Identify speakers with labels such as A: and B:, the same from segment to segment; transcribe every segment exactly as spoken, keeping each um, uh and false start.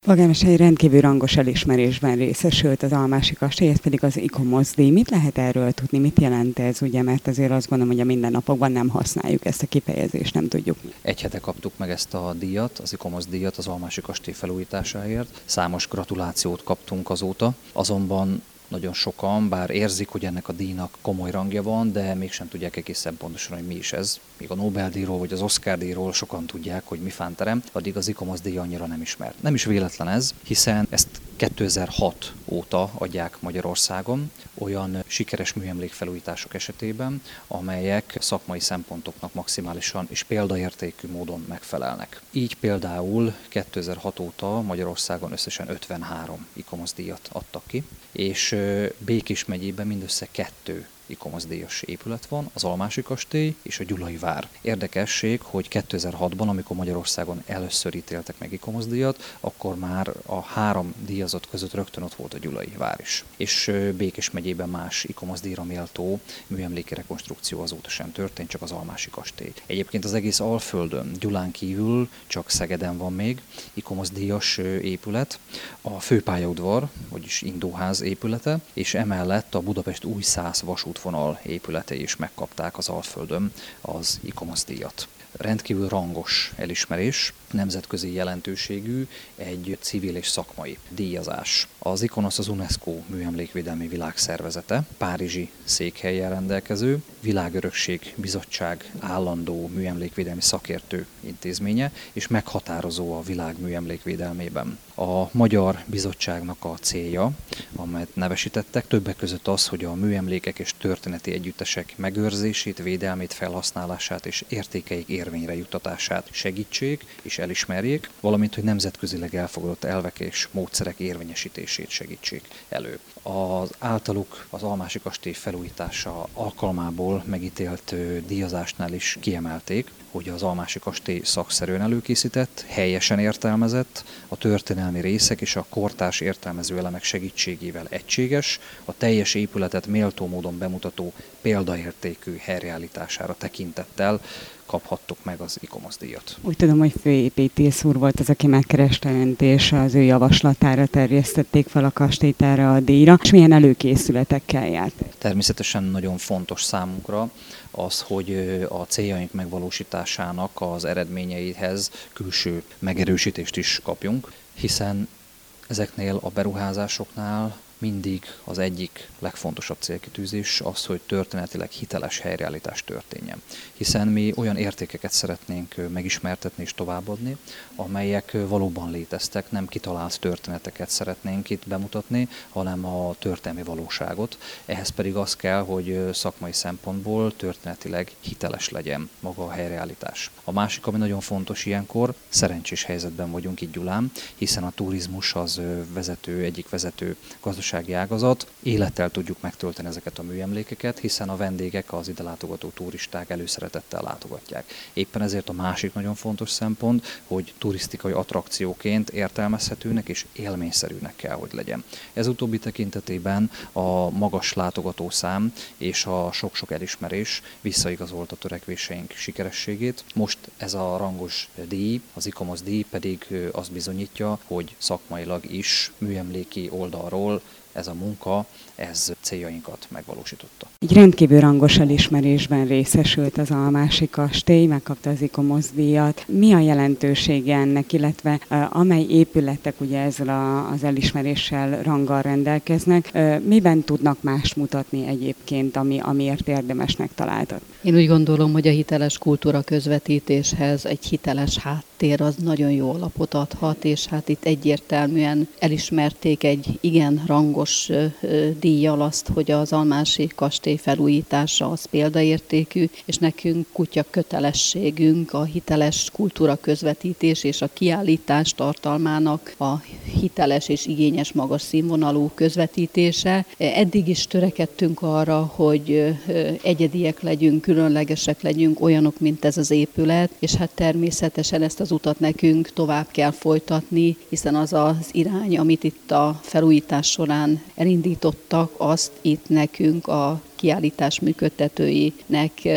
A: Polgármester egy rendkívül rangos elismerésben részesült az Almási kastély, ez pedig az ICOMOS-díj. Mit lehet erről tudni, mit jelent ez, ugye, mert azért azt gondolom, hogy a mindennapokban nem használjuk ezt a kifejezést, nem tudjuk.
B: Egy hete kaptuk meg ezt a díjat, az ICOMOS díjat az Almási kastély felújításáért. Számos gratulációt kaptunk azóta, azonban nagyon sokan, bár érzik, hogy ennek a díjnak komoly rangja van, de mégsem tudják egészen pontosan, hogy mi is ez. Még a Nobel-díjról vagy az Oscar-díjról sokan tudják, hogy mi fánterem, addig az ICOMOS díj annyira nem ismert. Nem is véletlen ez, hiszen ezt kétezer-hat óta adják Magyarországon olyan sikeres műemlékfelújítások esetében, amelyek szakmai szempontoknak maximálisan és példaértékű módon megfelelnek. Így például kétezer-hat óta Magyarországon összesen ötvenhárom ICOMOS díjat adtak ki, és Békés megyében mindössze kettő ICOMOS díjas épület van, az Almási kastély és a Gyulai vár. Érdekesség, hogy kétezer-hatban, amikor Magyarországon először ítéltek meg ICOMOS díjat, akkor már a három díjazott között rögtön ott volt a Gyulai vár is. És Békés megyében más ICOMOS díjra méltó műemléki rekonstrukció azóta sem történt, csak az Almási kastély. Egyébként az egész Alföldön, Gyulán kívül csak Szegeden van még ICOMOS díjas épület, a főpályaudvar, vagyis Indóház épülete, és emellett a Budapest Újszász vasútvonal épületei is megkapták az Alföldön az ICOMOS díjat. Rendkívül rangos elismerés, nemzetközi jelentőségű, egy civil és szakmai díjazás. Az ICOMOS az UNESCO műemlékvédelmi világszervezete, párizsi székhellyel rendelkező, Világörökség Bizottság állandó műemlékvédelmi szakértő intézménye, és meghatározó a világ műemlékvédelmében. A Magyar Bizottságnak a célja, amelyet nevesítettek, többek között az, hogy a műemlékek és történeti együttesek megőrzését, védelmét, felhasználását és értékeik érvényre juttatását segítsék és elismerjék, valamint, hogy nemzetközileg elfogadott elvek és módszerek érvényesítését segítsék elő. Az általuk az Almási kastély felújítása alkalmából megítélt díjazásnál is kiemelték, hogy az Almási kastély szakszerűen előkészített, helyesen értelmezett, a történelmi részek és a kortárs értelmező elemek segítségével egységes, a teljes épületet méltó módon bemutató példaértékű helyreállítására tekintettel kaphattuk meg az ICOMOS díjat.
A: Úgy tudom, hogy főépítész úr volt az, aki megkereste önt, és az ő javaslatára terjesztették fel a kastélyt erre a díjra. És milyen előkészületekkel járt?
B: Természetesen nagyon fontos számunkra az, hogy a céljaink megvalósításának az eredményeihez külső megerősítést is kapjunk, hiszen ezeknél a beruházásoknál mindig az egyik legfontosabb célkitűzés az, hogy történetileg hiteles helyreállítás történjen. Hiszen mi olyan értékeket szeretnénk megismertetni és továbbadni, amelyek valóban léteztek, nem kitalált történeteket szeretnénk itt bemutatni, hanem a történelmi valóságot. Ehhez pedig az kell, hogy szakmai szempontból történetileg hiteles legyen maga a helyreállítás. A másik, ami nagyon fontos ilyenkor, szerencsés helyzetben vagyunk itt Gyulán, hiszen a turizmus az vezető, egyik vezető gazdasági ágazat. Élettel tudjuk megtölteni ezeket a műemlékeket, hiszen a vendégek, az ide látogató turisták előszeretettel látogatják. Éppen ezért a másik nagyon fontos szempont, hogy turisztikai attrakcióként értelmezhetőnek és élményszerűnek kell, hogy legyen. Ez utóbbi tekintetében a magas látogatószám és a sok-sok elismerés visszaigazolta törekvéseink sikerességét. Most ez a rangos díj, az ICOMOS díj pedig azt bizonyítja, hogy szakmailag is műemléki oldalról ez a munka, ez céljainkat megvalósította.
A: Egy rendkívül rangos elismerésben részesült az Almási kastély, megkapta az ICOMOS díjat. Mi a jelentősége ennek, illetve amely épületek ugye ezzel a, az elismeréssel, ranggal rendelkeznek, miben tudnak mást mutatni egyébként, ami, amiért érdemesnek találtak?
C: Én úgy gondolom, hogy a hiteles kultúra közvetítéshez egy hiteles háttér az nagyon jó alapot adhat, és hát itt egyértelműen elismerték egy igen rangos díjjal azt, hogy az Almási kastély felújítása az példaértékű, és nekünk kutya kötelességünk a hiteles kultúra közvetítés és a kiállítás tartalmának a hiteles és igényes magas színvonalú közvetítése. Eddig is törekedtünk arra, hogy egyediek legyünk, különlegesek legyünk, olyanok, mint ez az épület, és hát természetesen ezt az utat nekünk tovább kell folytatni, hiszen az az irány, amit itt a felújítás során elindítottak, azt itt nekünk a kiállítás működtetőinek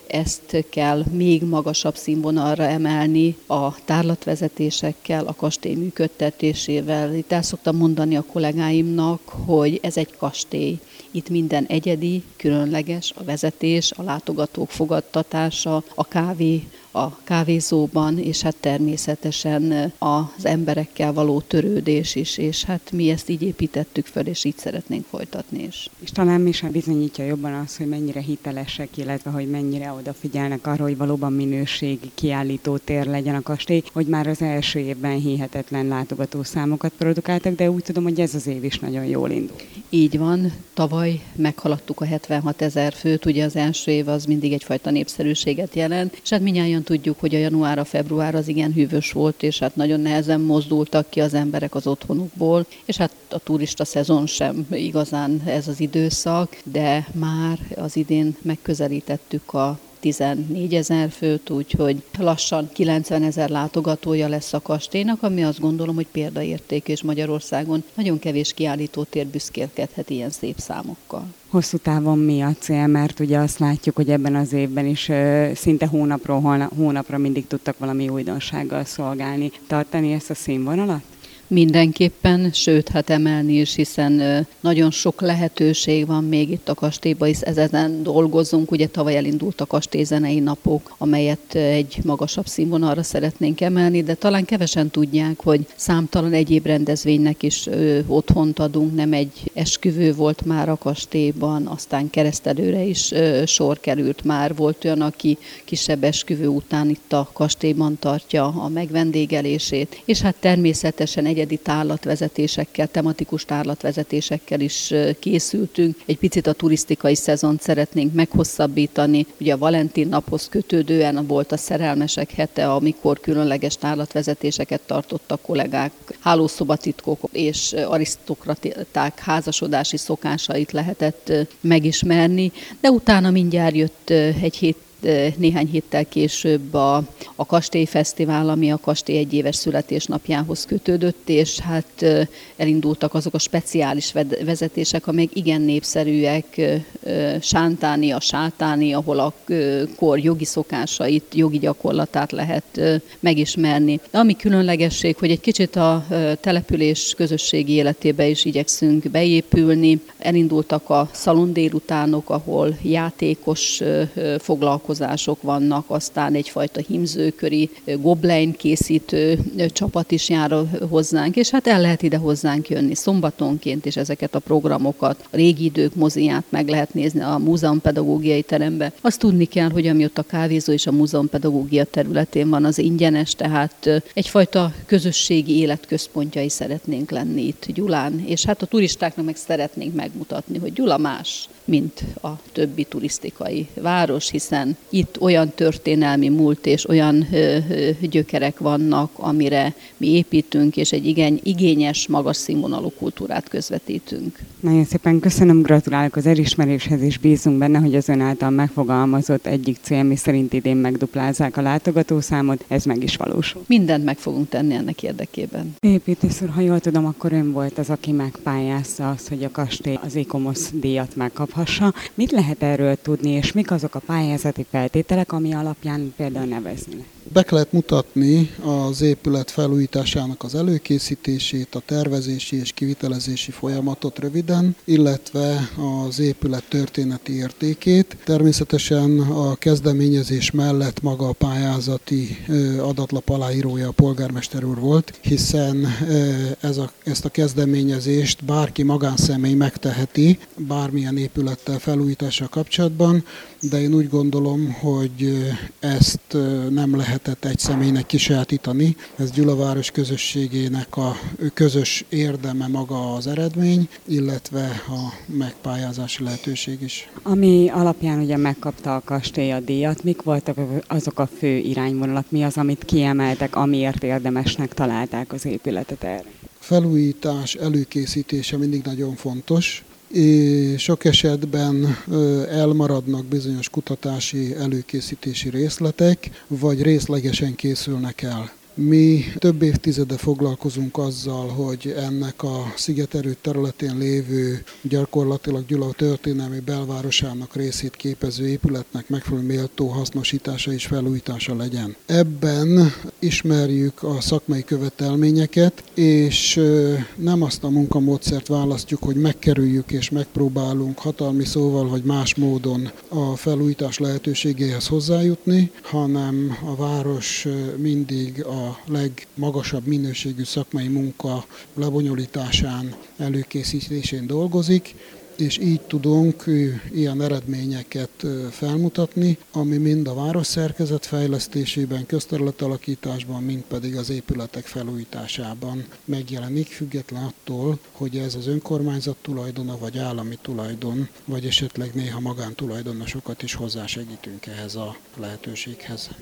C: ezt kell még magasabb színvonalra emelni a tárlatvezetésekkel, a kastély működtetésével. Itt el szoktam mondani a kollégáimnak, hogy ez egy kastély. Itt minden egyedi, különleges, a vezetés, a látogatók fogadtatása, a kávé, a kávézóban, és hát természetesen az emberekkel való törődés is, és hát mi ezt így építettük föl, és így szeretnénk folytatni is.
A: És talán mi sem bizonyítja jobban az, hogy mennyire hitelesek, illetve hogy mennyire odafigyelnek arra, hogy valóban minőségi kiállító tér legyen a kastély, hogy már az első évben hihetetlen látogatószámokat produkáltak, de úgy tudom, hogy ez az év is nagyon jól indul.
C: Így van, tavaly meghaladtuk a hetvenhat ezer főt, ugye az első év az mindig egyfajta népszerűséget jelent, és hát mindnyájan tudjuk, hogy a január, a február az igen hűvös volt, és hát nagyon nehezen mozdultak ki az emberek az otthonukból, és hát a turista szezon sem igazán ez az időszak, de már az idén megközelítettük a tizennégyezer főt, úgyhogy lassan kilencvenezer látogatója lesz a kastélynak, ami azt gondolom, hogy példaérték, és Magyarországon nagyon kevés kiállítótér büszkélkedhet ilyen szép számokkal.
A: Hosszú távon mi a cél, mert ugye azt látjuk, hogy ebben az évben is uh, szinte hónapról hónapra mindig tudtak valami újdonsággal szolgálni. Tartani ezt a színvonalat?
C: Mindenképpen, sőt, hát emelni is, hiszen nagyon sok lehetőség van még itt a kastélyban, hisz ezen dolgozunk. Ugye tavaly elindult a kastélyzenei napok, amelyet egy magasabb színvonalra szeretnénk emelni, de talán kevesen tudják, hogy számtalan egyéb rendezvénynek is otthont adunk, nem egy esküvő volt már a kastélyban, aztán keresztelőre is sor került már, volt olyan, aki kisebb esküvő után itt a kastélyban tartja a megvendégelését, és hát természetesen egy egyedi tárlatvezetésekkel, tematikus tárlatvezetésekkel is készültünk. Egy picit a turisztikai szezont szeretnénk meghosszabbítani. Ugye a Valentin naphoz kötődően volt a szerelmesek hete, amikor különleges tárlatvezetéseket tartottak kollégák, hálószobatitkok és arisztokraták házasodási szokásait lehetett megismerni, de utána mindjárt jött egy hét néhány héttel később a, a kastélyfesztivál, ami a kastély egyéves születésnapjához kötődött, és hát elindultak azok a speciális vezetések, amelyek igen népszerűek, Sántáni, a Sátáni, ahol a kor jogi szokásait, jogi gyakorlatát lehet megismerni. De ami különlegesség, hogy egy kicsit a település közösségi életébe is igyekszünk beépülni. Elindultak a szalon délutánok, ahol játékos foglalkozások vannak, aztán egyfajta hímzőköri goblein készítő csapat is jár hozzánk, és hát el lehet ide hozzánk jönni szombatonként, és ezeket a programokat, a régi idők moziát meg lehet nézni a múzeumpedagógiai teremben. Azt tudni kell, hogy ami ott a kávézó és a múzeumpedagógia területén van, az ingyenes, tehát egyfajta közösségi életközpontjai szeretnénk lenni itt Gyulán, és hát a turistáknak meg szeretnénk megmutatni, hogy Gyula más, mint a többi turisztikai város, hiszen itt olyan történelmi múlt és olyan ö, ö, gyökerek vannak, amire mi építünk, és egy igen igényes, magas színvonalú kultúrát közvetítünk.
A: Nagyon szépen köszönöm, gratulálok az elismeréshez, és bízunk benne, hogy az ön által megfogalmazott egyik cél, mi szerint idén megduplázzák a látogatószámot, ez meg is valósul.
C: Mindent meg fogunk tenni ennek érdekében.
A: Építész úr, ha jól tudom, akkor ön volt az, aki megpályázta azt, hogy a kastély az ICOMOS díjat megkaphassa. Mit lehet erről tudni, és mik azok a pályázati feltételek, ami alapján például nevezni?
D: Be kellett mutatni az épület felújításának az előkészítését, a tervezési és kivitelezési folyamatot röviden, illetve az épület történeti értékét. Természetesen a kezdeményezés mellett maga a pályázati adatlap aláírója a polgármester úr volt, hiszen ez a, ezt a kezdeményezést bárki magánszemély megteheti bármilyen épülettel felújítással kapcsolatban, de én úgy gondolom, hogy ezt nem lehetett egy személynek kisajátítani. Ez Gyula város közösségének a közös érdeme maga az eredmény, illetve a megpályázási lehetőség is.
A: Ami alapján ugye megkapta a kastély a díjat, mik voltak azok a fő irányvonalak, mi az, amit kiemeltek, amiért érdemesnek találták az épületet erre?
D: Felújítás előkészítése mindig nagyon fontos. Sok esetben elmaradnak bizonyos kutatási előkészítési részletek, vagy részlegesen készülnek el. Mi több évtizede foglalkozunk azzal, hogy ennek a szigeterőd területén lévő, gyakorlatilag Gyula történelmi belvárosának részét képező épületnek megfelelő méltó hasznosítása és felújítása legyen. Ebben ismerjük a szakmai követelményeket, és nem azt a munkamódszert választjuk, hogy megkerüljük és megpróbálunk hatalmi szóval vagy más módon a felújítás lehetőségéhez hozzájutni, hanem a város mindig a legmagasabb minőségű szakmai munka lebonyolításán, előkészítésén dolgozik, és így tudunk ilyen eredményeket felmutatni, ami mind a város szerkezet fejlesztésében, közterületalakításban, mind pedig az épületek felújításában megjelenik, független attól, hogy ez az önkormányzat tulajdona, vagy állami tulajdon, vagy esetleg néha magántulajdonosokat is hozzásegítünk ehhez a lehetőséghez.